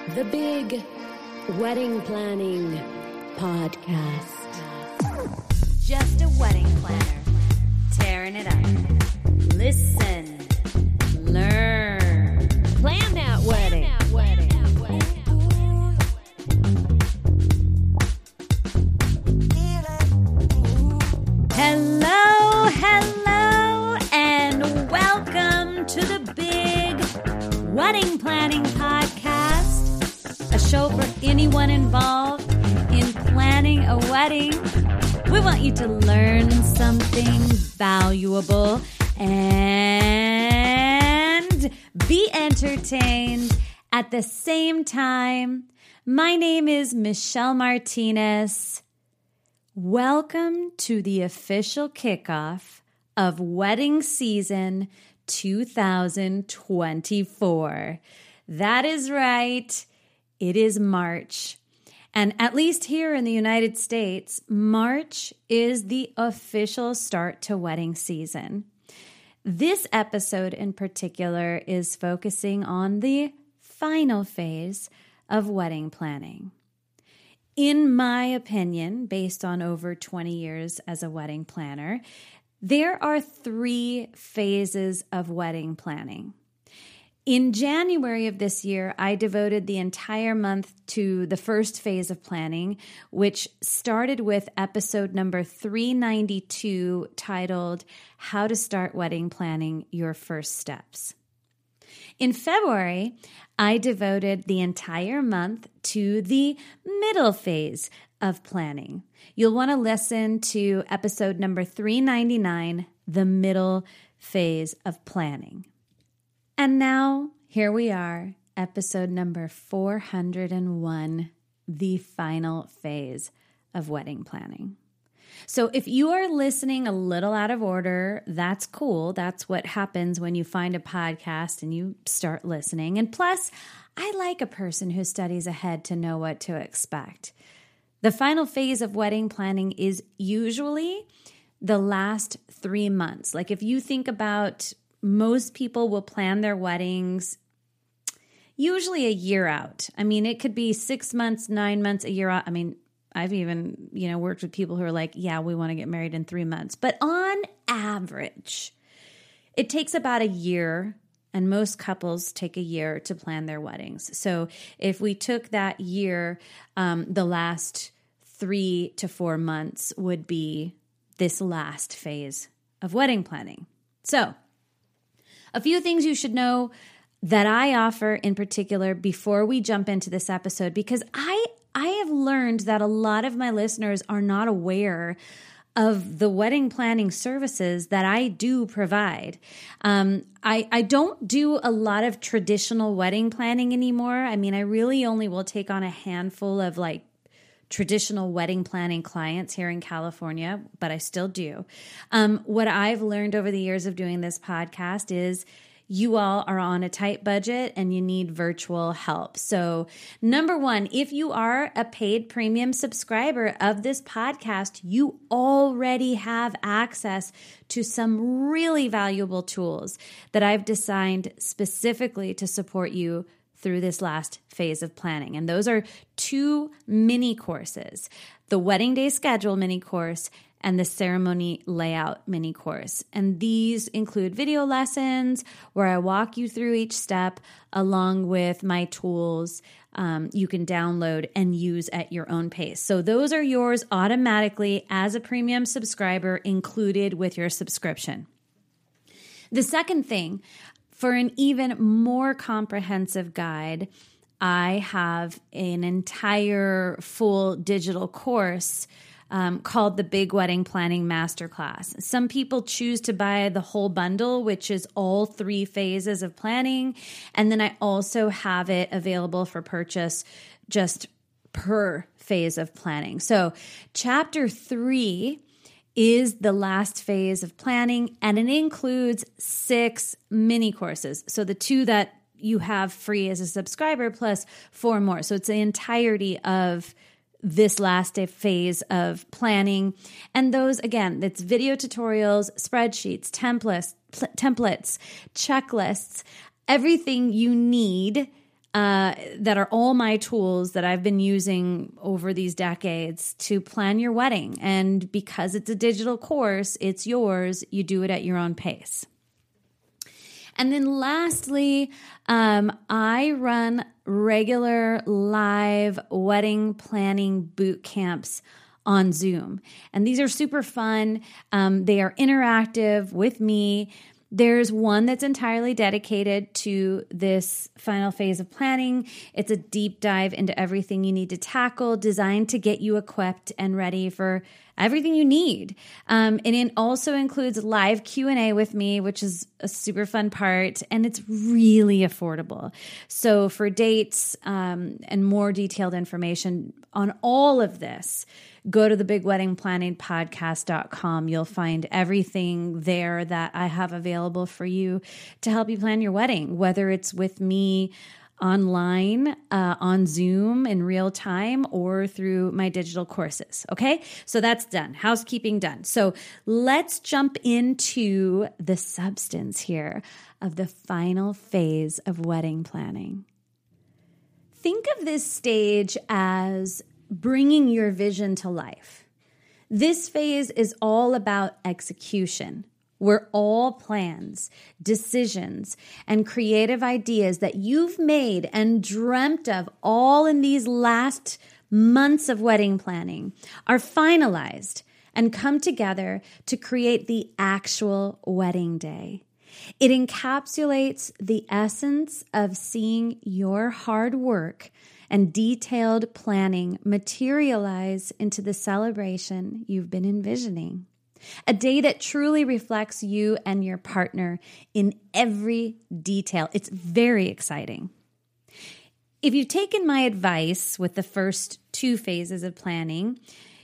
The Big Wedding Planning Podcast. Just a wedding planner, tearing it up. Listen, learn, Plan that wedding. Hello, and welcome to the Big Wedding Planning Podcast, a show for anyone involved in planning a wedding. We want you to learn something valuable and be entertained at the same time. My name is Michelle Martinez. Welcome to the official kickoff of wedding season 2024. That is right. It is March. And at least here in the United States, March is the official start to wedding season. This episode in particular is focusing on the final phase of wedding planning. In my opinion, based on over 20 years as a wedding planner, there are 3 phases of wedding planning. In January of this year, I devoted the entire month to the first phase of planning, which started with episode number 392, titled How to Start Wedding Planning, Your First Steps. In February, I devoted the entire month to the middle phase of planning. You'll want to listen to episode number 399, the middle phase of planning. And now, here we are, episode number 401, the final phase of wedding planning. So if you are listening a little out of order, that's cool. That's what happens when you find a podcast and you start listening. And plus, I like a person who studies ahead to know what to expect. The final phase of wedding planning is usually the last 3 months. Like if you think about, most people will plan their weddings usually a year out. I mean, it could be 6 months, 9 months, a year out. I mean, I've even, worked with people who are like, yeah, we want to get married in 3 months. But on average, it takes about a year, and most couples take a year to plan their weddings. So if we took that year, the last 3 to 4 months would be this last phase of wedding planning. So a few things you should know that I offer in particular before we jump into this episode, because I have learned that a lot of my listeners are not aware of the wedding planning services that I do provide. I don't do a lot of traditional wedding planning anymore. I mean, I really only will take on a handful of traditional wedding planning clients here in California, but I still do. What I've learned over the years of doing this podcast is you all are on a tight budget and you need virtual help. So number one, if you are a paid premium subscriber of this podcast, you already have access to some really valuable tools that I've designed specifically to support you through this last phase of planning. And those are 2 mini courses, the Wedding Day Schedule mini course and the Ceremony Layout mini course. And these include video lessons where I walk you through each step along with my tools you can download and use at your own pace. So those are yours automatically as a premium subscriber included with your subscription. The second thing, for an even more comprehensive guide, I have an entire full digital course called the Big Wedding Planning Masterclass. Some people choose to buy the whole bundle, which is all 3 phases of planning. And then I also have it available for purchase just per phase of planning. So chapter 3 is the last phase of planning, and it includes 6 mini courses. So the 2 that you have free as a subscriber plus 4 more. So it's the entirety of this last phase of planning. And those, again, it's video tutorials, spreadsheets, templates, checklists, everything you need that are all my tools that I've been using over these decades to plan your wedding. And because it's a digital course, it's yours. You do it at your own pace. And then lastly, I run regular live wedding planning boot camps on Zoom. And these are super fun. They are interactive with me. There's one that's entirely dedicated to this final phase of planning. It's a deep dive into everything you need to tackle, designed to get you equipped and ready for everything you need. And it also includes live Q&A with me, which is a super fun part, and it's really affordable. So for dates and more detailed information on all of this, go to thebigweddingplanningpodcast.com. You'll find everything there that I have available for you to help you plan your wedding, whether it's with me online, on Zoom in real time, or through my digital courses. Okay, so that's done. Housekeeping done. So let's jump into the substance here of the final phase of wedding planning. Think of this stage as bringing your vision to life. This phase is all about execution, where all plans, decisions, and creative ideas that you've made and dreamt of all in these last months of wedding planning are finalized and come together to create the actual wedding day. It encapsulates the essence of seeing your hard work and detailed planning materialize into the celebration you've been envisioning. A day that truly reflects you and your partner in every detail. It's very exciting. If you've taken my advice with the first two phases of planning,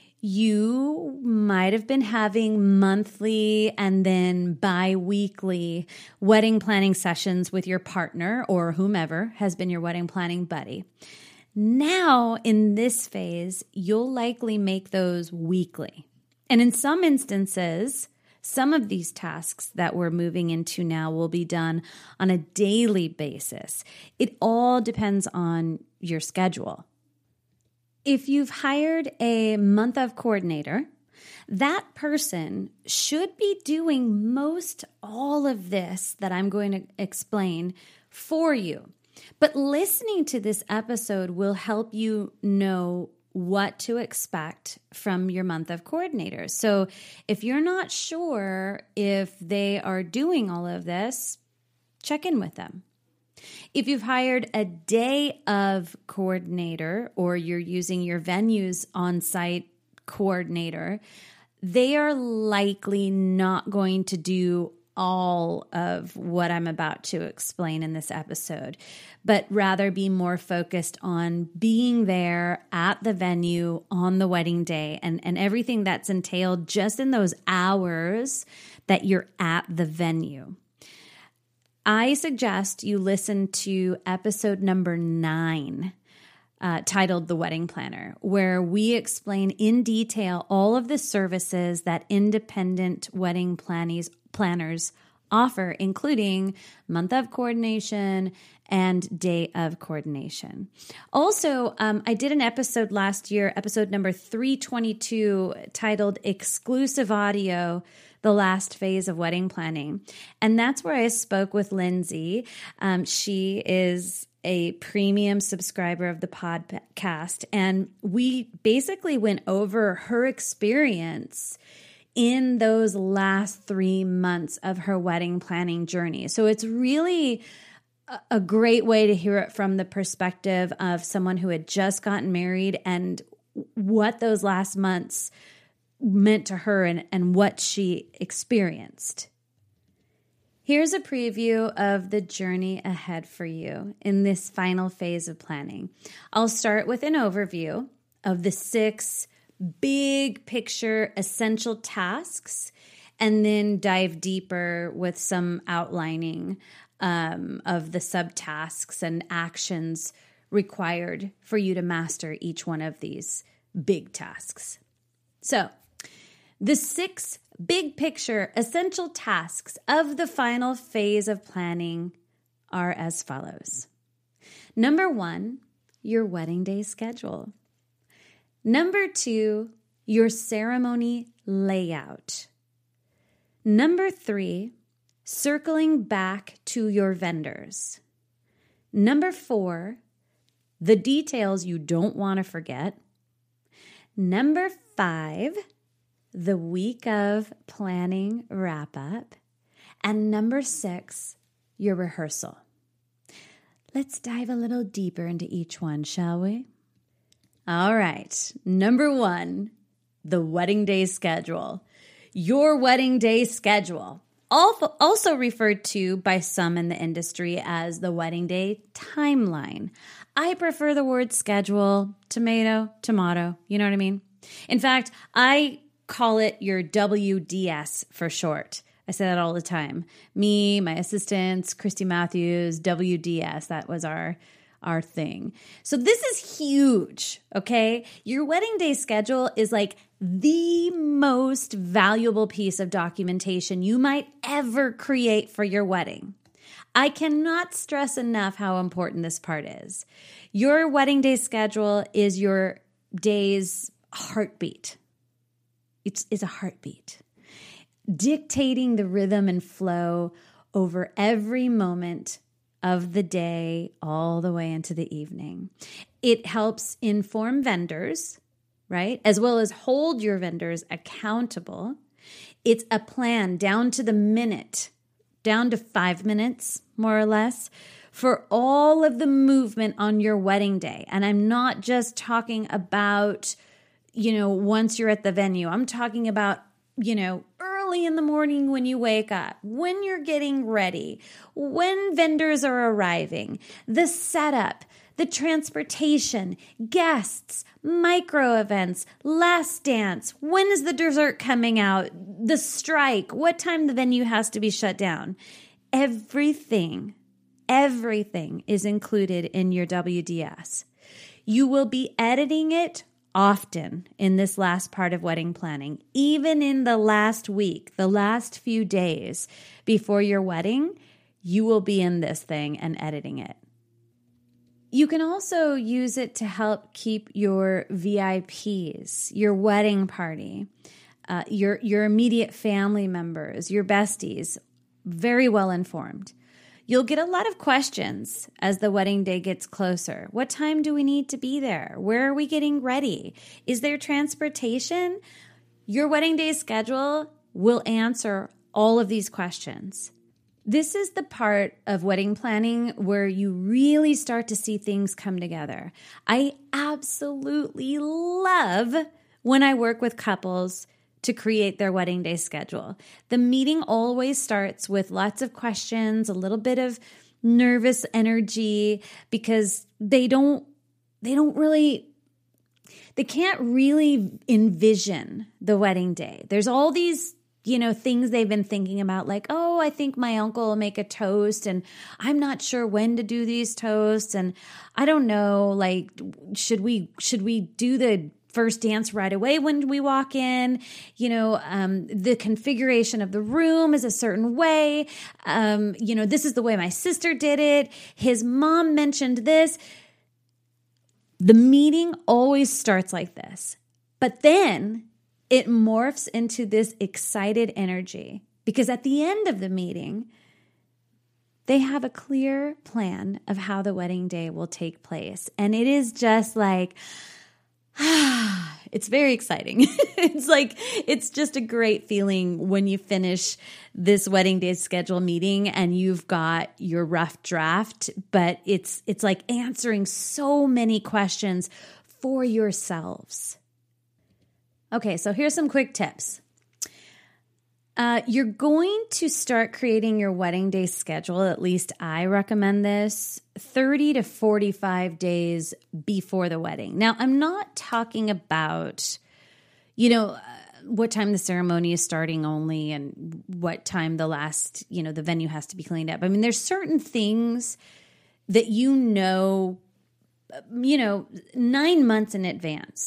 you might have been having monthly and then bi-weekly wedding planning sessions with your partner or whomever has been your wedding planning buddy. Now, in this phase, you'll likely make those weekly. And in some instances, some of these tasks that we're moving into now will be done on a daily basis. It all depends on your schedule. If you've hired a month of coordinator, that person should be doing most all of this that I'm going to explain for you. But listening to this episode will help you know what to expect from your month of coordinators. So if you're not sure if they are doing all of this, check in with them. If you've hired a day of coordinator or you're using your venue's on-site coordinator, they are likely not going to do all of what I'm about to explain in this episode, but rather be more focused on being there at the venue on the wedding day and everything that's entailed just in those hours that you're at the venue. I suggest you listen to episode number 9, titled The Wedding Planner, where we explain in detail all of the services that independent wedding planners offer, including month of coordination and day of coordination. Also, I did an episode last year, episode number 322, titled Exclusive Audio, The Last Phase of Wedding Planning. And that's where I spoke with Lindsay. She is a premium subscriber of the podcast, and we basically went over her experience in those last 3 months of her wedding planning journey. So it's really a great way to hear it from the perspective of someone who had just gotten married and what those last months meant to her and what she experienced. Here's a preview of the journey ahead for you in this final phase of planning. I'll start with an overview of the 6 big picture essential tasks and then dive deeper with some outlining of the subtasks and actions required for you to master each one of these big tasks. So, the 6 big picture essential tasks of the final phase of planning are as follows. Number 1, your wedding day schedule. Number 2, your ceremony layout. Number 3, circling back to your vendors. Number 4, the details you don't want to forget. Number 5, the week of planning wrap up. And number 6, your rehearsal. Let's dive a little deeper into each one, shall we? All right. Number 1, the wedding day schedule. Your wedding day schedule, also referred to by some in the industry as the wedding day timeline. I prefer the word schedule, tomato, you know what I mean? In fact, I call it your WDS for short. I say that all the time. Me, my assistants, Christy Matthews, WDS, that was our thing. So this is huge, okay? Your wedding day schedule is like the most valuable piece of documentation you might ever create for your wedding. I cannot stress enough how important this part is. Your wedding day schedule is your day's heartbeat. It's a heartbeat, dictating the rhythm and flow over every moment of the day all the way into the evening. It helps inform vendors, right? As well as hold your vendors accountable. It's a plan down to the minute, down to 5 minutes, more or less, for all of the movement on your wedding day. And I'm not just talking about, once you're at the venue. I'm talking about, early in the morning when you wake up, when you're getting ready, when vendors are arriving, the setup, the transportation, guests, micro events, last dance, when is the dessert coming out, the strike, what time the venue has to be shut down. Everything is included in your WDS. You will be editing it often in this last part of wedding planning, even in the last week, the last few days before your wedding, you will be in this thing and editing it. You can also use it to help keep your VIPs, your wedding party, your immediate family members, your besties, very well informed. You'll get a lot of questions as the wedding day gets closer. What time do we need to be there? Where are we getting ready? Is there transportation? Your wedding day schedule will answer all of these questions. This is the part of wedding planning where you really start to see things come together. I absolutely love when I work with couples to create their wedding day schedule. The meeting always starts with lots of questions, a little bit of nervous energy, because they can't really envision the wedding day. There's all these, things they've been thinking about, like, oh, I think my uncle will make a toast and I'm not sure when to do these toasts. And I don't know, like, should we do the first dance right away when we walk in? The configuration of the room is a certain way. This is the way my sister did it. His mom mentioned this. The meeting always starts like this, but then it morphs into this excited energy because at the end of the meeting, they have a clear plan of how the wedding day will take place. And it is just like, it's very exciting. It's just a great feeling when you finish this wedding day schedule meeting and you've got your rough draft, but it's like answering so many questions for yourselves. Okay, so here's some quick tips. You're going to start creating your wedding day schedule, at least I recommend this, 30 to 45 days before the wedding. Now, I'm not talking about, what time the ceremony is starting only and what time the venue has to be cleaned up. I mean, there's certain things that 9 months in advance.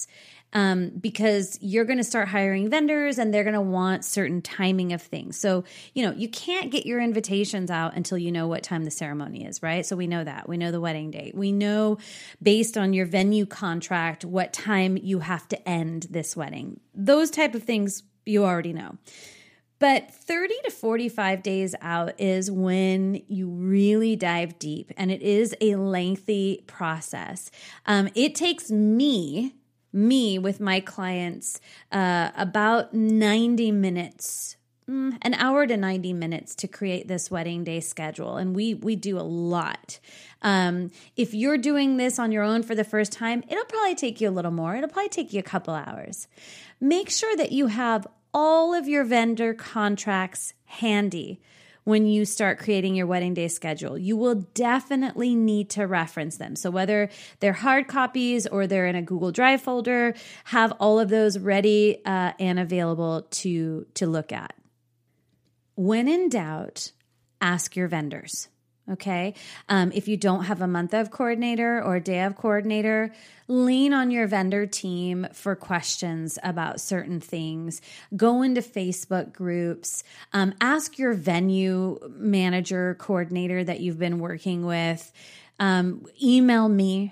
because you're going to start hiring vendors and they're going to want certain timing of things. So, you can't get your invitations out until you know what time the ceremony is, right? So we know that. We know the wedding date. We know based on your venue contract what time you have to end this wedding. Those type of things you already know. But 30 to 45 days out is when you really dive deep, and it is a lengthy process. It takes me with my clients about 90 minutes, an hour to 90 minutes to create this wedding day schedule. And we do a lot. If you're doing this on your own for the first time, it'll probably take you a little more. It'll probably take you a couple hours. Make sure that you have all of your vendor contracts handy when you start creating your wedding day schedule. You will definitely need to reference them. So whether they're hard copies or they're in a Google Drive folder, have all of those ready and available to look at. When in doubt, ask your vendors. Okay. If you don't have a month of coordinator or day of coordinator, lean on your vendor team for questions about certain things. Go into Facebook groups. Ask your venue manager, coordinator that you've been working with. Email me,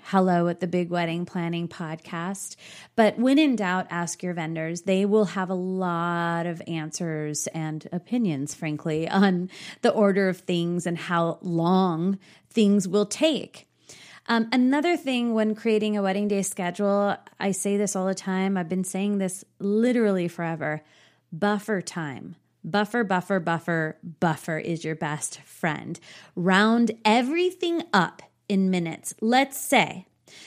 hello@thebigweddingplanningpodcast. But when in doubt, ask your vendors. They will have a lot of answers and opinions, frankly, on the order of things and how long things will take. Another thing when creating a wedding day schedule, I say this all the time. I've been saying this literally forever. Buffer time. Buffer is your best friend. Round everything up in minutes. Let's say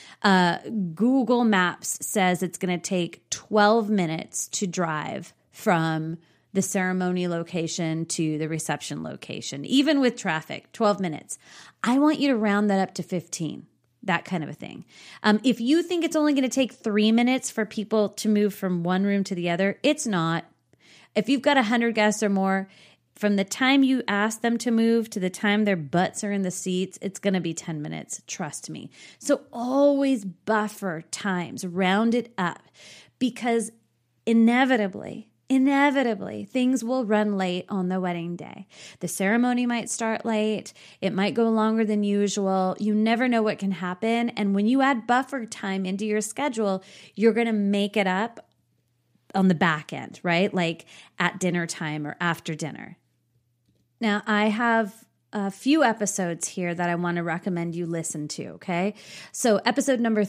Google Maps says it's going to take 12 minutes to drive from the ceremony location to the reception location, even with traffic, 12 minutes. I want you to round that up to 15, that kind of a thing. If you think it's only going to take 3 minutes for people to move from one room to the other, it's not. If you've got 100 guests or more, from the time you ask them to move to the time their butts are in the seats, it's going to be 10 minutes. Trust me. So always buffer times, round it up, because inevitably, things will run late on the wedding day. The ceremony might start late. It might go longer than usual. You never know what can happen. And when you add buffer time into your schedule, you're going to make it up on the back end, right? Like at dinner time or after dinner. Now, I have a few episodes here that I want to recommend you listen to, okay? So episode number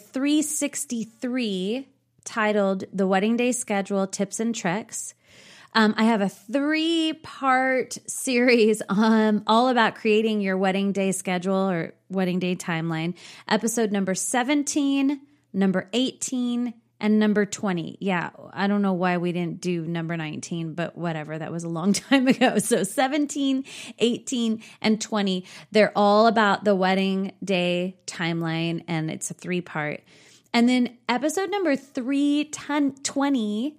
363, titled The Wedding Day Schedule Tips and Tricks. I have a 3-part series all about creating your wedding day schedule or wedding day timeline. Episode number 17, number 18, and number 20. Yeah, I don't know why we didn't do number 19, but whatever. That was a long time ago. So 17, 18, and 20, they're all about the wedding day timeline, and it's a 3-part. And then episode number 320,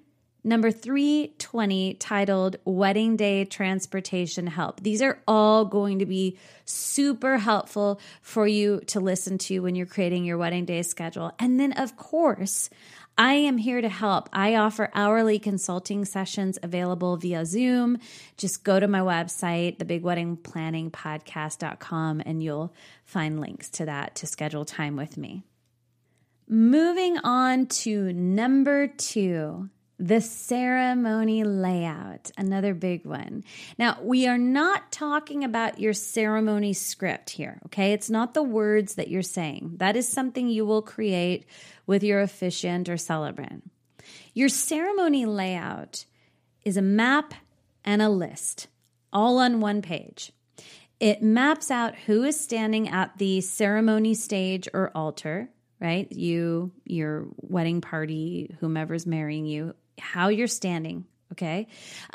titled Wedding Day Transportation Help. These are all going to be super helpful for you to listen to when you're creating your wedding day schedule. And then, of course, I am here to help. I offer hourly consulting sessions available via Zoom. Just go to my website, thebigweddingplanningpodcast.com, and you'll find links to that to schedule time with me. Moving on to number 2, the ceremony layout, another big one. Now, we are not talking about your ceremony script here, okay? It's not the words that you're saying. That is something you will create with your officiant or celebrant. Your ceremony layout is a map and a list, all on one page. It maps out who is standing at the ceremony stage or altar, right? You, your wedding party, whomever's marrying you, how you're standing, okay?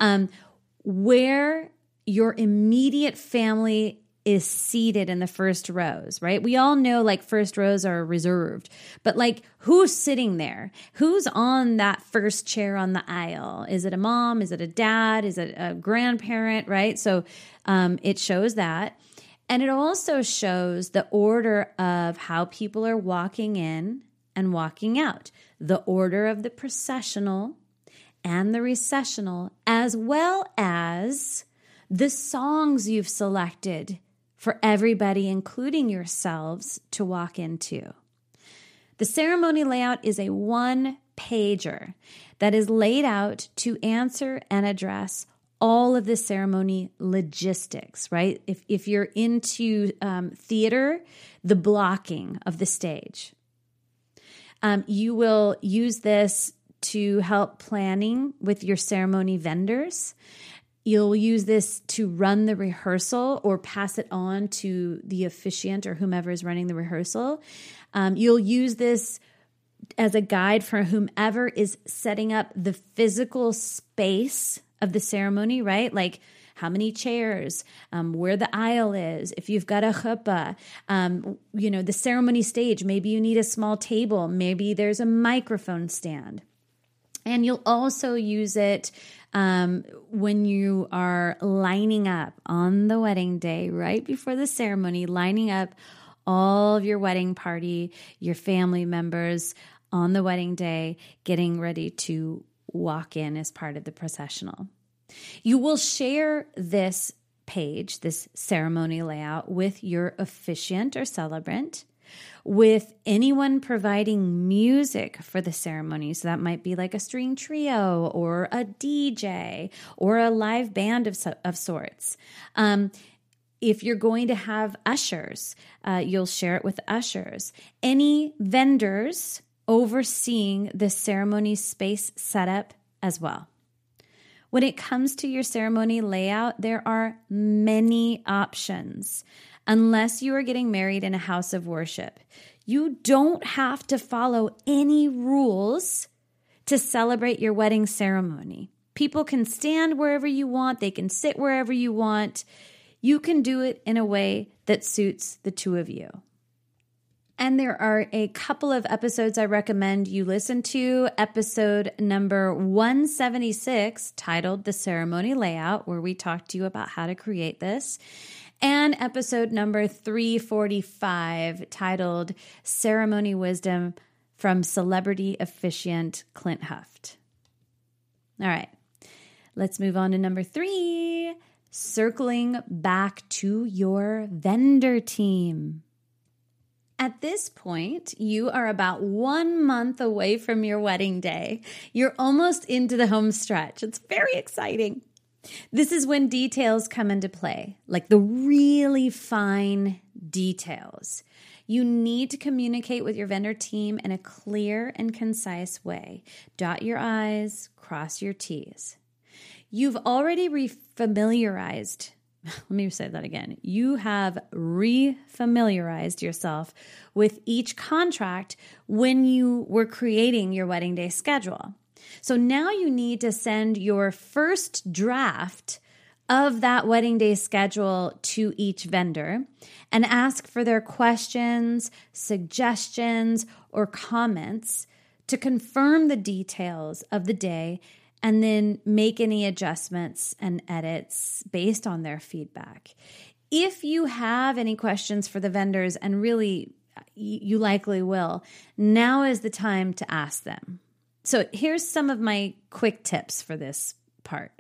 Where your immediate family is seated in the first rows, right? We all know like first rows are reserved, but like who's sitting there? Who's on that first chair on the aisle? Is it a mom? Is it a dad? Is it a grandparent, right? So it shows that. And it also shows the order of how people are walking in and walking out, the order of the processional and the recessional, as well as the songs you've selected for everybody, including yourselves, to walk into. The ceremony layout is a one-pager that is laid out to answer and address all of the ceremony logistics, right? If you're into theater, the blocking of the stage. You will use this to help planning with your ceremony vendors. You'll use this to run the rehearsal or pass it on to the officiant or whomever is running the rehearsal. You'll use this as a guide for whomever is setting up the physical space of the ceremony, right? Like how many chairs, where the aisle is, if you've got a chuppah, the ceremony stage, maybe you need a small table, maybe there's a microphone stand. And you'll also use it when you are lining up on the wedding day, right before the ceremony, lining up all of your wedding party, your family members on the wedding day, getting ready to walk in as part of the processional. You will share this page, this ceremony layout, with your officiant or celebrant, with anyone providing music for the ceremony. So that might be like a string trio or a DJ or a live band of sorts. If you're going to have ushers, you'll share it with ushers. Any vendors overseeing the ceremony space setup as well. When it comes to your ceremony layout, there are many options. Unless you are getting married in a house of worship, you don't have to follow any rules to celebrate your wedding ceremony. People can stand wherever you want. They can sit wherever you want. You can do it in a way that suits the two of you. And there are a couple of episodes I recommend you listen to. Episode number 176, titled The Ceremony Layout, where we talked to you about how to create this. And episode number 345, titled Ceremony Wisdom from Celebrity Officiant Clint Huft. All right, let's move on to number 3, circling back to your vendor team. At this point, you are about 1 month away from your wedding day. You're almost into the home stretch. It's very exciting. This is when details come into play, like the really fine details. You need to communicate with your vendor team in a clear and concise way. Dot your I's, cross your T's. You've already refamiliarized. Let me say that again. You have refamiliarized yourself with each contract when you were creating your wedding day schedule. So now you need to send your first draft of that wedding day schedule to each vendor and ask for their questions, suggestions, or comments to confirm the details of the day and then make any adjustments and edits based on their feedback. If you have any questions for the vendors, and really you likely will, now is the time to ask them. So here's some of my quick tips for this part.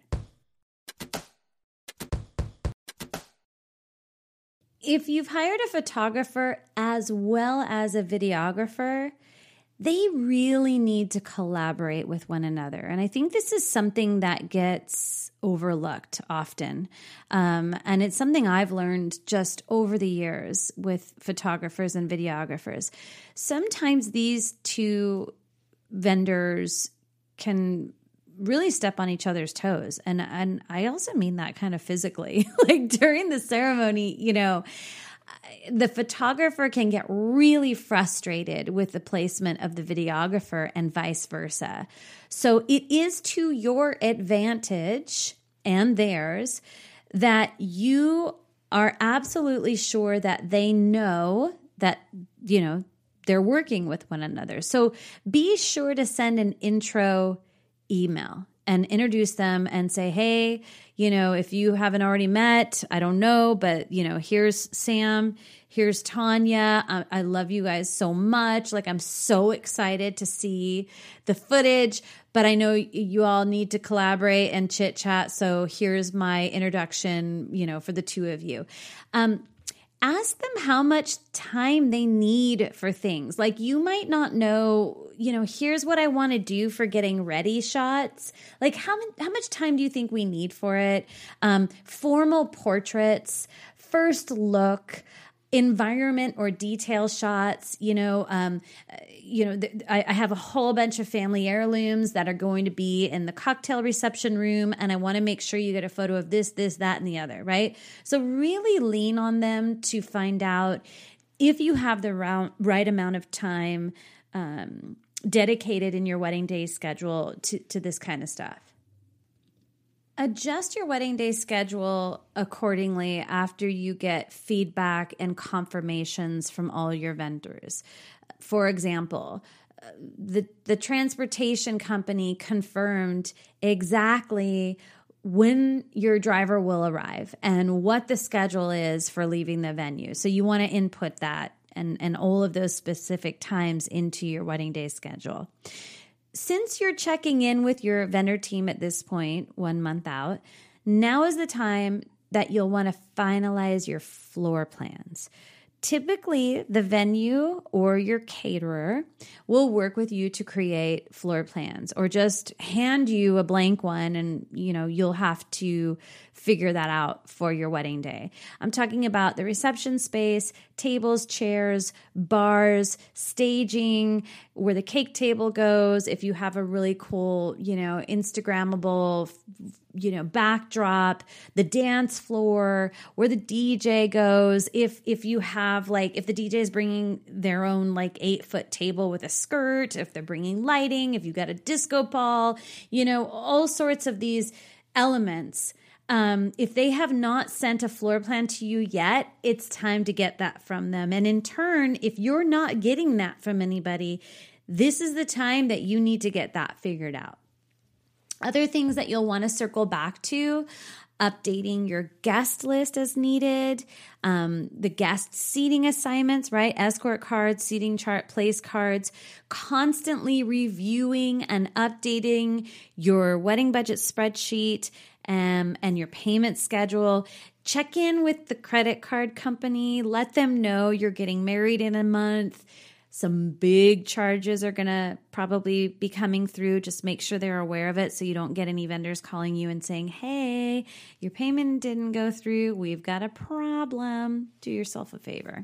If you've hired a photographer as well as a videographer, they really need to collaborate with one another. And I think this is something that gets overlooked often. And it's something I've learned just over the years with photographers and videographers. Sometimes these two vendors can really step on each other's toes. And I also mean that kind of physically. Like during the ceremony, the photographer can get really frustrated with the placement of the videographer and vice versa. So it is to your advantage and theirs that you are absolutely sure that they know that, they're working with one another. So be sure to send an intro email and introduce them and say, hey, if you haven't already met, I don't know, but here's Sam, here's Tanya. I love you guys so much. Like, I'm so excited to see the footage, but I know you all need to collaborate and chit chat. So here's my introduction, for the two of you. Ask them how much time they need for things. Like, you might not know, here's what I want to do for getting ready shots. Like, how much time do you think we need for it? Formal portraits, first look, environment or detail shots. I have a whole bunch of family heirlooms that are going to be in the cocktail reception room, and I want to make sure you get a photo of this, that, and the other, right? So really lean on them to find out if you have the right amount of time dedicated in your wedding day schedule to this kind of stuff. Adjust your wedding day schedule accordingly after you get feedback and confirmations from all your vendors. For example, the transportation company confirmed exactly when your driver will arrive and what the schedule is for leaving the venue. So you want to input that and all of those specific times into your wedding day schedule. Since you're checking in with your vendor team at this point, 1 month out, now is the time that you'll want to finalize your floor plans. Typically, the venue or your caterer will work with you to create floor plans or just hand you a blank one, and you'll have to figure that out for your wedding day. I'm talking about the reception space, tables, chairs, bars, staging, where the cake table goes. If you have a really cool, Instagrammable, backdrop, the dance floor, where the DJ goes. If you have if the DJ is bringing their own 8-foot table with a skirt, if they're bringing lighting, if you got a disco ball, all sorts of these elements. If they have not sent a floor plan to you yet, it's time to get that from them. And in turn, if you're not getting that from anybody, this is the time that you need to get that figured out. Other things that you'll want to circle back to: updating your guest list as needed, the guest seating assignments, right? Escort cards, seating chart, place cards, constantly reviewing and updating your wedding budget spreadsheet and your payment schedule. Check in with the credit card company. Let them know you're getting married in a month. Some big charges are going to probably be coming through. Just make sure they're aware of it so you don't get any vendors calling you and saying, hey, your payment didn't go through. We've got a problem. Do yourself a favor.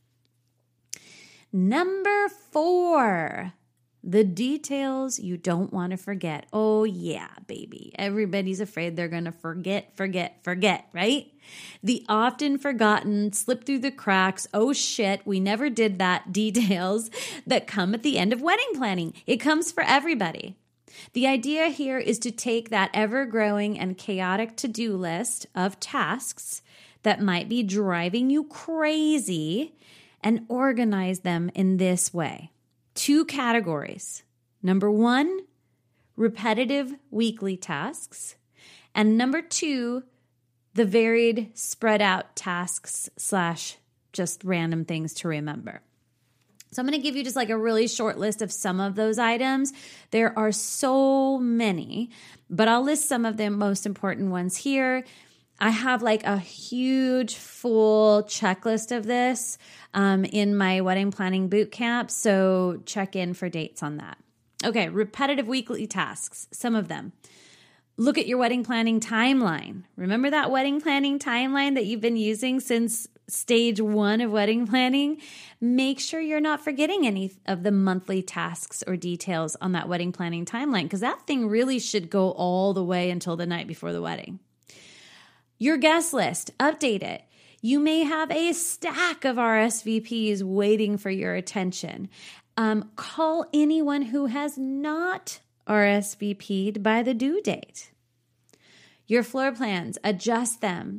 Number 4, the details you don't want to forget. Oh yeah, baby. Everybody's afraid they're going to forget, right? The often forgotten, slip through the cracks, oh shit, we never did that details that come at the end of wedding planning. It comes for everybody. The idea here is to take that ever-growing and chaotic to-do list of tasks that might be driving you crazy and organize them in this way. 2 categories. Number 1, repetitive weekly tasks. And number 2, the varied spread out tasks / just random things to remember. So I'm going to give you just a really short list of some of those items. There are so many, but I'll list some of the most important ones here. I have a huge full checklist of this in my wedding planning boot camp, so check in for dates on that. Okay, repetitive weekly tasks, some of them. Look at your wedding planning timeline. Remember that wedding planning timeline that you've been using since stage 1 of wedding planning? Make sure you're not forgetting any of the monthly tasks or details on that wedding planning timeline, because that thing really should go all the way until the night before the wedding. Your guest list, update it. You may have a stack of RSVPs waiting for your attention. Call anyone who has not RSVP'd by the due date. Your floor plans, adjust them.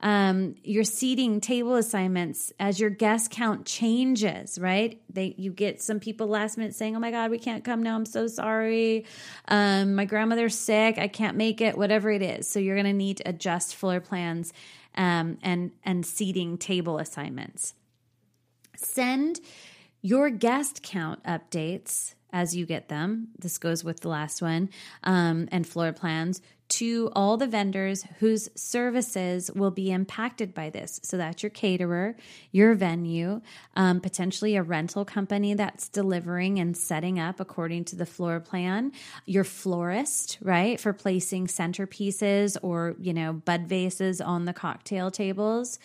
Your seating, table assignments as your guest count changes, right? You get some people last minute saying, oh my God, we can't come now. I'm so sorry. My grandmother's sick. I can't make it, whatever it is. So you're going to need to adjust floor plans and seating table assignments. Send your guest count updates as you get them. This goes with the last one, and floor plans to all the vendors whose services will be impacted by this. So that's your caterer, your venue, potentially a rental company that's delivering and setting up according to the floor plan, your florist, right, for placing centerpieces or, bud vases on the cocktail tables,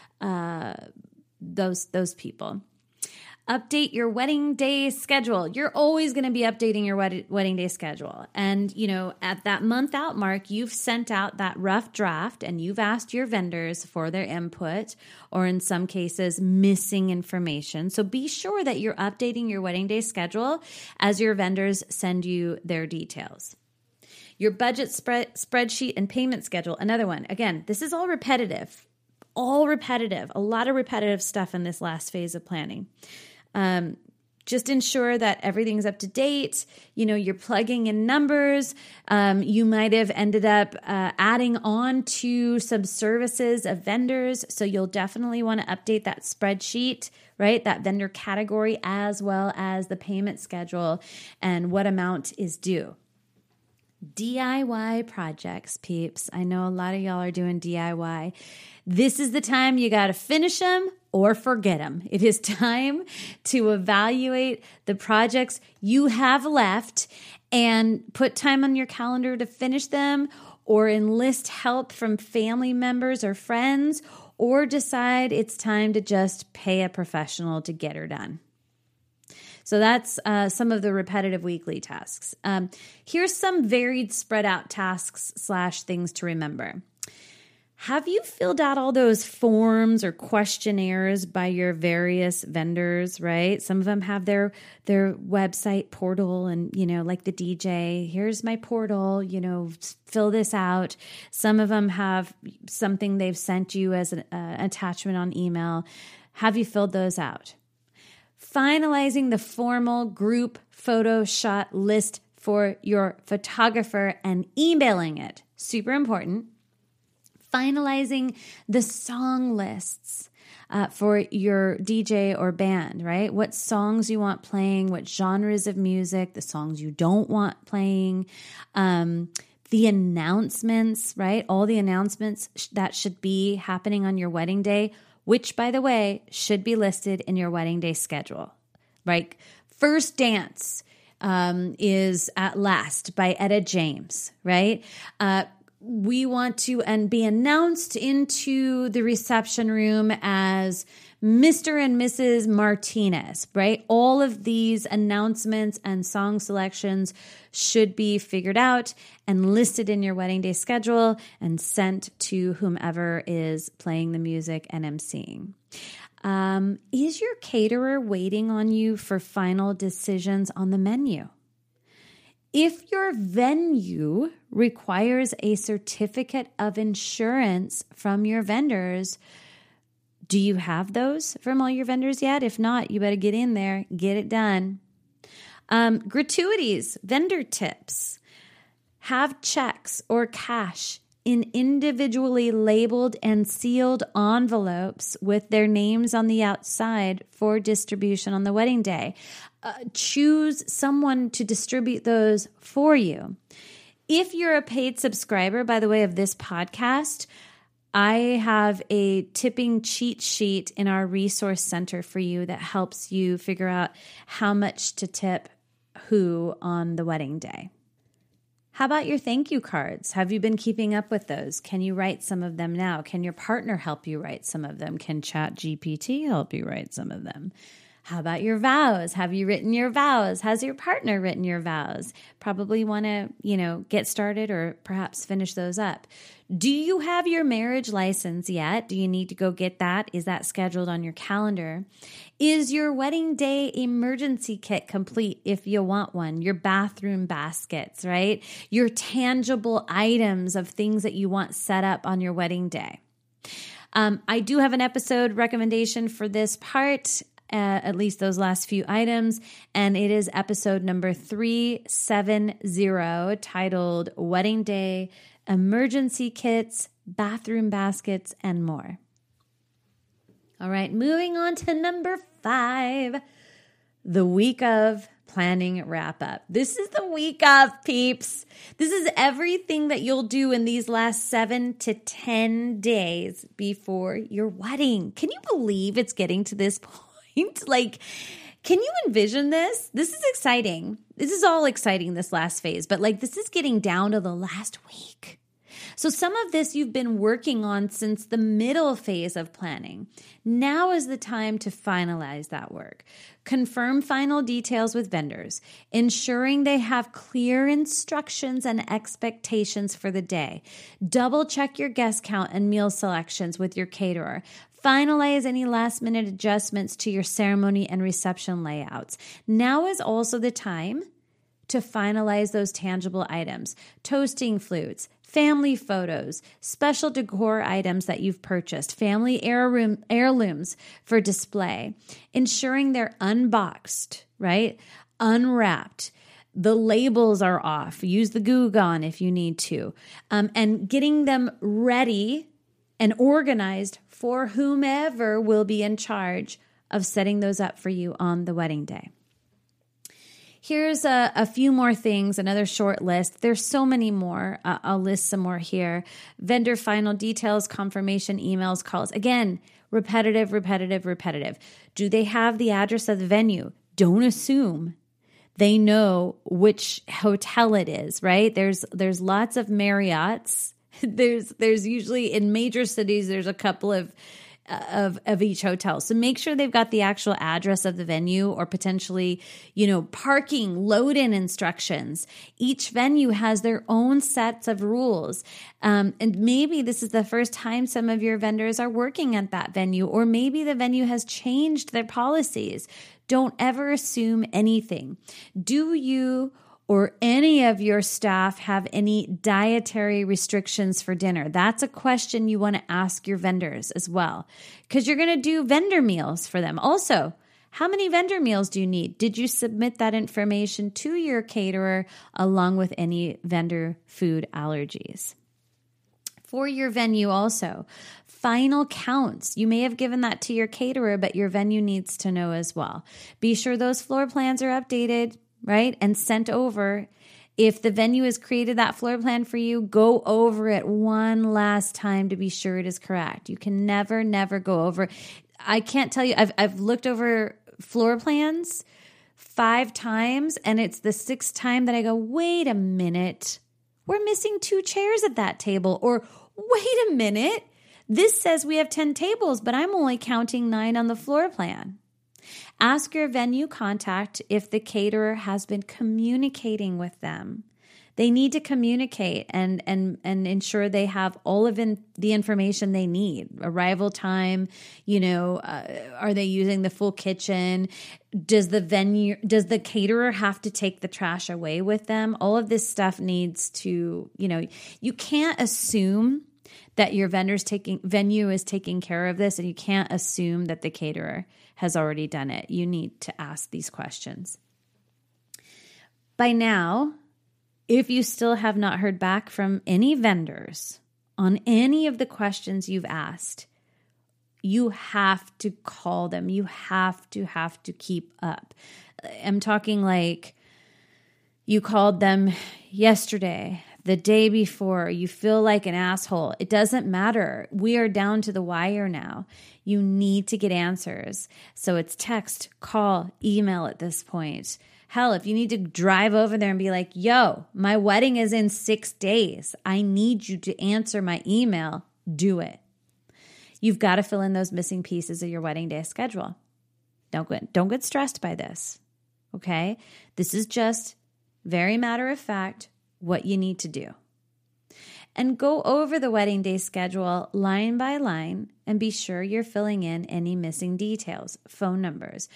those people. Update your wedding day schedule. You're always going to be updating your wedding day schedule. And, at that month out mark, you've sent out that rough draft and you've asked your vendors for their input, or in some cases, missing information. So be sure that you're updating your wedding day schedule as your vendors send you their details. Your budget spreadsheet and payment schedule, another one. Again, this is all repetitive. A lot of repetitive stuff in this last phase of planning. Just ensure that everything's up to date. You're plugging in numbers. You might have ended up adding on to some services of vendors. So you'll definitely want to update that spreadsheet, right? That vendor category, as well as the payment schedule and what amount is due. DIY projects, peeps. I know a lot of y'all are doing DIY. This is the time you got to finish them or forget them. It is time to evaluate the projects you have left and put time on your calendar to finish them, or enlist help from family members or friends, or decide it's time to just pay a professional to get her done. So that's some of the repetitive weekly tasks. Here's some varied spread out tasks / things to remember. Have you filled out all those forms or questionnaires by your various vendors, right? Some of them have their website portal and, like the DJ, here's my portal, fill this out. Some of them have something they've sent you as an attachment on email. Have you filled those out? Finalizing the formal group photo shot list for your photographer and emailing it. Super important. Finalizing the song lists for your DJ or band, right? What songs you want playing, what genres of music, the songs you don't want playing, the announcements, right? All the announcements that should be happening on your wedding day, which, by the way, should be listed in your wedding day schedule, right? First dance is At Last by Etta James, right? We want to be announced into the reception room as Mr. and Mrs. Martinez, right? All of these announcements and song selections should be figured out and listed in your wedding day schedule and sent to whomever is playing the music and emceeing. Is your caterer waiting on you for final decisions on the menu? If your venue requires a certificate of insurance from your vendors, do you have those from all your vendors yet? If not, you better get in there, get it done. Gratuities, vendor tips. Have checks or cash in individually labeled and sealed envelopes with their names on the outside for distribution on the wedding day. Choose someone to distribute those for you. If you're a paid subscriber, by the way, of this podcast, I have a tipping cheat sheet in our resource center for you that helps you figure out how much to tip who on the wedding day. How about your thank you cards? Have you been keeping up with those? Can you write some of them now? Can your partner help you write some of them? Can ChatGPT help you write some of them? How about your vows? Have you written your vows? Has your partner written your vows? Probably want to, get started or perhaps finish those up. Do you have your marriage license yet? Do you need to go get that? Is that scheduled on your calendar? Is your wedding day emergency kit complete if you want one? Your bathroom baskets, right? Your tangible items of things that you want set up on your wedding day. I do have an episode recommendation for this part, at least those last few items, and it is episode number 370 titled Wedding Day, Emergency Kits, Bathroom Baskets, and More. All right, moving on to number 5, the week of planning wrap up. This is the week of, peeps. This is everything that you'll do in these last 7 to 10 days before your wedding. Can you believe it's getting to this point? Like, can you envision this? This is exciting. This is all exciting, this last phase, but like this is getting down to the last week. So some of this you've been working on since the middle phase of planning. Now is the time to finalize that work. Confirm final details with vendors, ensuring they have clear instructions and expectations for the day. Double check your guest count and meal selections with your caterer. Finalize any last-minute adjustments to your ceremony and reception layouts. Now is also the time to finalize those tangible items, toasting flutes, family photos, special decor items that you've purchased, family heirlooms for display, ensuring they're unboxed, right? Unwrapped. The labels are off. Use the Goo Gone if you need to. And getting them ready and organized for whomever will be in charge of setting those up for you on the wedding day. Here's a few more things, another short list. There's so many more. I'll list some more here. Vendor final details, confirmation, emails, calls. Again, repetitive. Do they have the address of the venue? Don't assume they know which hotel it is, right? There's lots of Marriotts. There's usually in major cities, there's a couple of each hotel. So make sure they've got the actual address of the venue or potentially, parking, load-in instructions. Each venue has their own sets of rules. And maybe this is the first time some of your vendors are working at that venue, or maybe the venue has changed their policies. Don't ever assume anything. Do you or any of your staff have any dietary restrictions for dinner? That's a question you want to ask your vendors as well, because you're going to do vendor meals for them. Also, how many vendor meals do you need? Did you submit that information to your caterer along with any vendor food allergies? For your venue also, final counts. You may have given that to your caterer, but your venue needs to know as well. Be sure those floor plans are updated, right? And sent over. If the venue has created that floor plan for you, go over it one last time to be sure it is correct. You can never go over. I can't tell you, I've looked over floor plans 5 times, and it's the 6th time that I go, wait a minute, we're missing 2 chairs at that table. Or wait a minute, this says we have 10 tables, but I'm only counting 9 on the floor plan. Ask your venue contact if the caterer has been communicating with them. They need to communicate and ensure they have all of the information they need. Arrival time, are they using the full kitchen? Does the caterer have to take the trash away with them? All of this stuff needs to, you can't assume that your venue is taking care of this, and you can't assume that the caterer has already done it. You need to ask these questions. By now, if you still have not heard back from any vendors on any of the questions you've asked, you have to call them. You have to keep up. I'm talking like you called them yesterday, the day before, you feel like an asshole. It doesn't matter. We are down to the wire now. You need to get answers. So it's text, call, email at this point. Hell, if you need to drive over there and be like, yo, my wedding is in 6 days. I need you to answer my email. Do it. You've got to fill in those missing pieces of your wedding day schedule. Don't get stressed by this. Okay? This is just very matter of fact what you need to do. And go over the wedding day schedule line by line and be sure you're filling in any missing details, phone numbers.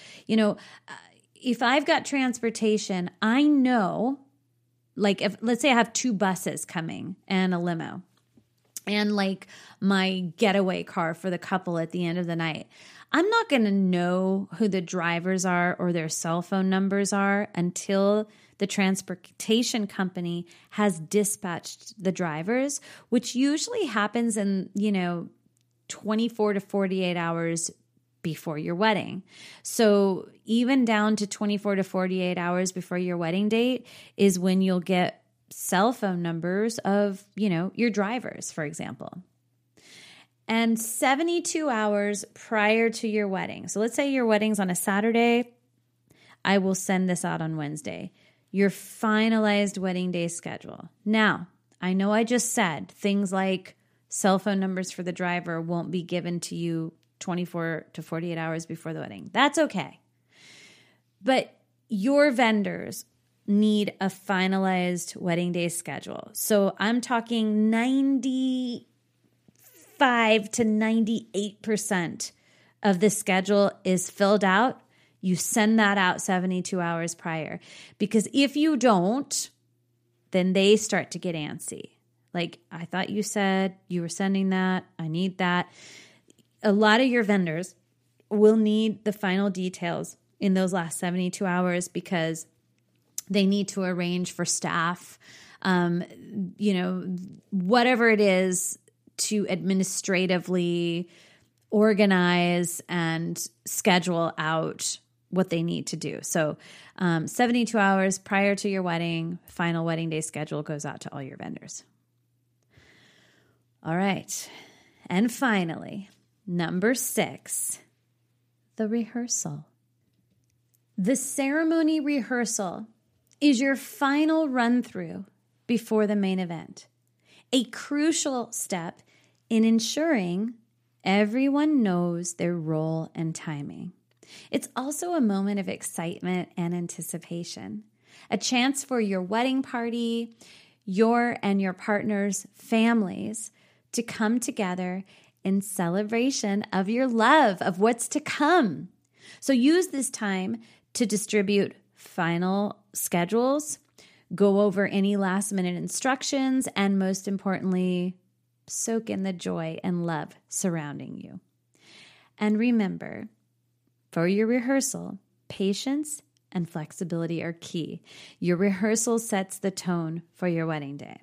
If I've got transportation, I know, like let's say I have 2 buses coming and a limo. and like my getaway car for the couple at the end of the night. I'm not going to know who the drivers are or their cell phone numbers are until the transportation company has dispatched the drivers, which usually happens in, 24 to 48 hours before your wedding. So even down to 24 to 48 hours before your wedding date is when you'll get cell phone numbers of, your drivers, for example. And 72 hours prior to your wedding. So let's say your wedding's on a Saturday. I will send this out on Wednesday. Your finalized wedding day schedule. Now, I know I just said things like cell phone numbers for the driver won't be given to you 24 to 48 hours before the wedding. That's okay. But your vendors need a finalized wedding day schedule. So I'm talking 95 to 98% of the schedule is filled out. You send that out 72 hours prior. Because if you don't, then they start to get antsy. Like, I thought you said you were sending that. I need that. A lot of your vendors will need the final details in those last 72 hours because they need to arrange for staff, whatever it is to administratively organize and schedule out what they need to do. So 72 hours prior to your wedding, final wedding day schedule goes out to all your vendors. All right. And finally, number 6, the rehearsal. The ceremony rehearsal is your final run-through before the main event, a crucial step in ensuring everyone knows their role and timing. It's also a moment of excitement and anticipation, a chance for your wedding party, your and your partner's families to come together in celebration of your love, of what's to come. So use this time to distribute final schedules, go over any last-minute instructions, and most importantly, soak in the joy and love surrounding you. And remember, for your rehearsal, patience and flexibility are key. Your rehearsal sets the tone for your wedding day.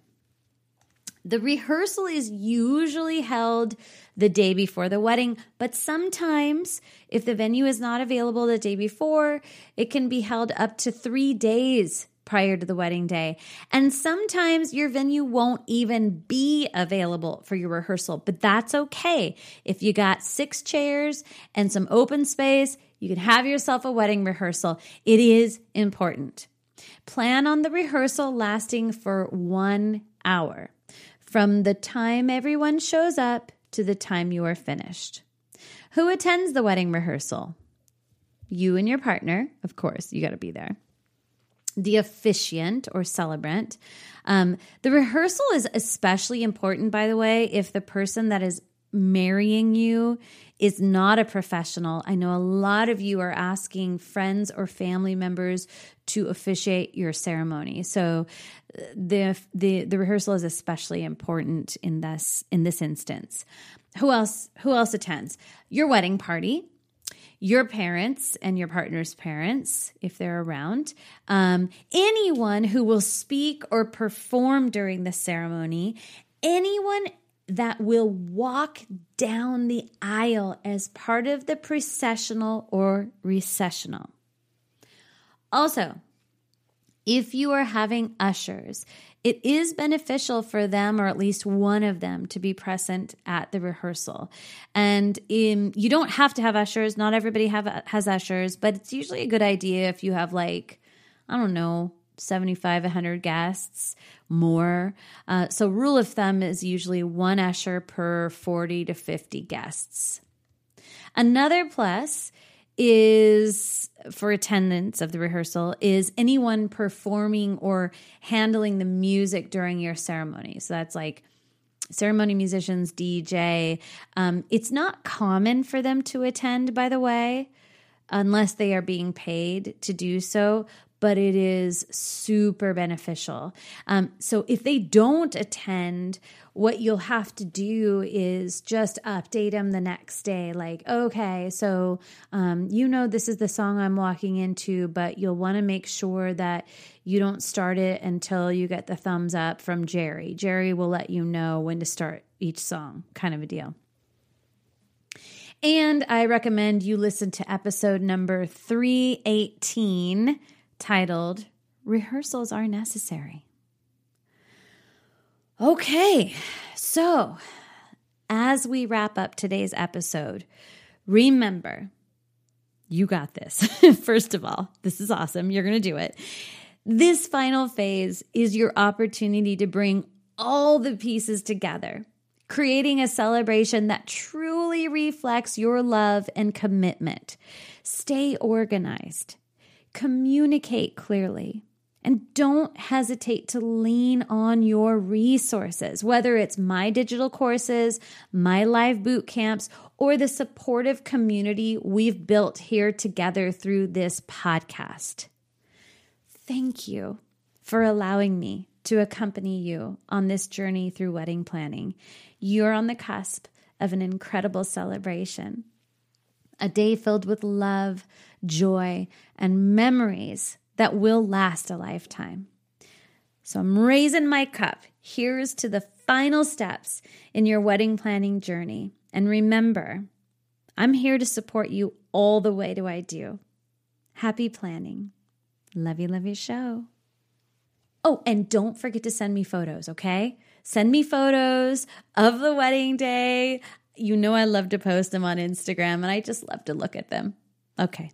The rehearsal is usually held the day before the wedding, but sometimes if the venue is not available the day before, it can be held up to 3 days prior to the wedding day. And sometimes your venue won't even be available for your rehearsal, but that's okay. If you got 6 chairs and some open space, you can have yourself a wedding rehearsal. It is important. Plan on the rehearsal lasting for 1 hour, from the time everyone shows up to the time you are finished. Who attends the wedding rehearsal? You and your partner, of course, you got to be there. The officiant or celebrant. The rehearsal is especially important, by the way, if the person that is marrying you is not a professional. I know a lot of you are asking friends or family members to officiate your ceremony. So the rehearsal is especially important in this instance. Who else attends? Your wedding party, your parents and your partner's parents, if they're around, anyone who will speak or perform during the ceremony, anyone that will walk down the aisle as part of the processional or recessional. Also, if you are having ushers, it is beneficial for them, or at least one of them, to be present at the rehearsal. And you don't have to have ushers. Not everybody has ushers, but it's usually a good idea if you have 75, 100 guests, more. So rule of thumb is usually 1 usher per 40 to 50 guests. Another plus is for attendance of the rehearsal is anyone performing or handling the music during your ceremony. So that's like ceremony musicians, DJ. It's not common for them to attend, by the way, unless they are being paid to do so. but it is super beneficial. So if they don't attend, what you'll have to do is just update them the next day. Like, okay, so this is the song I'm walking into, but you'll want to make sure that you don't start it until you get the thumbs up from Jerry. Jerry will let you know when to start each song, kind of a deal. And I recommend you listen to episode number 318, titled Rehearsals Are Necessary. Okay, so as we wrap up today's episode, remember, you got this. First of all, this is awesome. You're going to do it. This final phase is your opportunity to bring all the pieces together, creating a celebration that truly reflects your love and commitment. Stay organized, communicate clearly, and don't hesitate to lean on your resources, whether it's my digital courses, my live boot camps, or the supportive community we've built here together through this podcast. Thank you for allowing me to accompany you on this journey through wedding planning. You're on the cusp of an incredible celebration, a day filled with love, joy, and memories that will last a lifetime. So I'm raising my cup. Here's to the final steps in your wedding planning journey. And remember, I'm here to support you all the way to I do. Happy planning. Love you, show. Oh, and don't forget to send me photos, okay? Send me photos of the wedding day. You know I love to post them on Instagram, and I just love to look at them. Okay.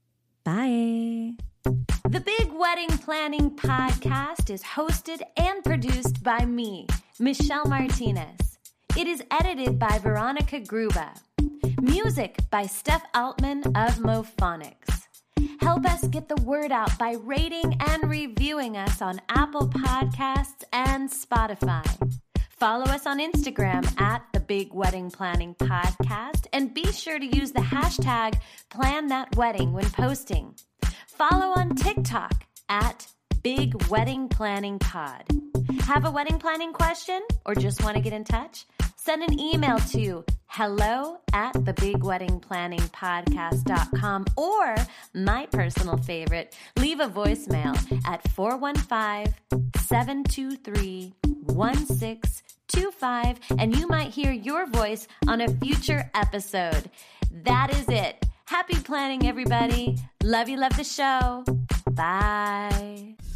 Bye. The Big Wedding Planning Podcast is hosted and produced by me, Michelle Martinez. It is edited by Veronica Gruba. Music by Steph Altman of Mophonics. Help us get the word out by rating and reviewing us on Apple Podcasts and Spotify. Follow us on Instagram at The Big Wedding Planning Podcast, and be sure to use the hashtag #PlanThatWedding when posting. Follow on TikTok at Big Wedding Planning Pod. Have a wedding planning question or just want to get in touch? Send an email to hello@thebigweddingplanningpodcast.com, or my personal favorite, leave a voicemail at 415-723-1625, and you might hear your voice on a future episode. That is it. Happy planning, everybody. Love you, love the show. Bye.